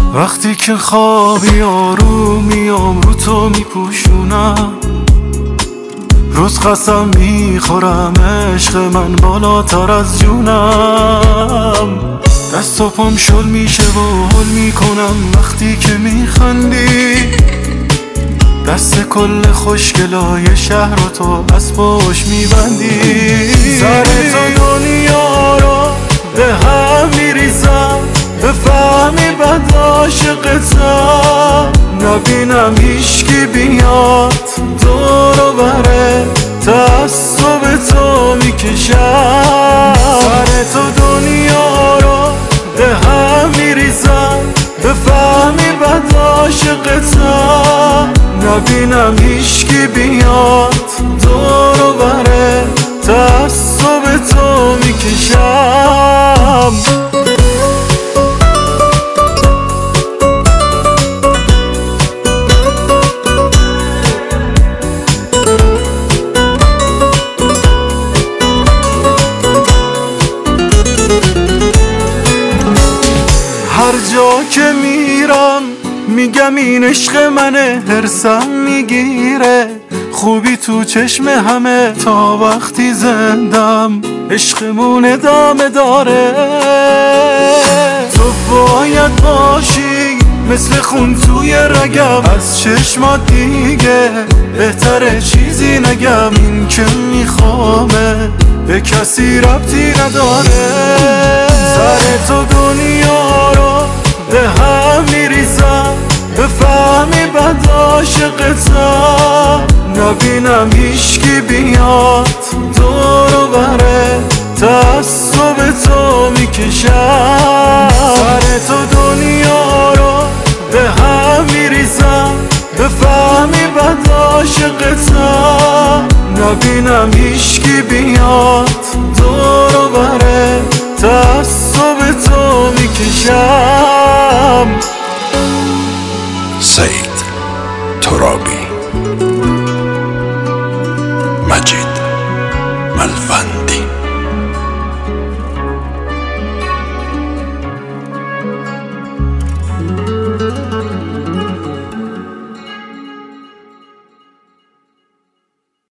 وقتی که خوابی آرومیام رو تو میپوشونم، روز قسم میخورم عشق من بالاتر از جونم. دست و پام شل میشه و حل میکنم وقتی که میخندی، دست کل خوشگلای شهر رو تو از پشت میبندی. سر تو دنیا رو به هم میریزم، بفهمی بد عاشقتم، نبینم هیچکی بیاد دورو بره، تعصب تو میکشم. سر تو دنیا رو به هم میریزم، بفهمی بد عاشقتم، نبینم هیچکی بیاد دورو بره، تعصب تو میکشم. هر جا که میرم میگم این عشق منه، هرسم میگیره خوبی تو چشم همه، تا وقتی زندم عشقمون ادامه داره. تو باید باشی مثل خون توی رگم، از چشمات دیگه بهتره چیزی نگم، این که میخوامه به کسی ربطی نداره. سر تو دنیا رو به هم میریزم، بفهمی بد عاشقتم، نبینم هیچکی بیاد دورو بره، تعصب تو میکشم. سر تو دنیا رو به هم میریزم، بفهمی بد عاشقتم، نبینم هیچکی بیاد دورو بره، تعصب تو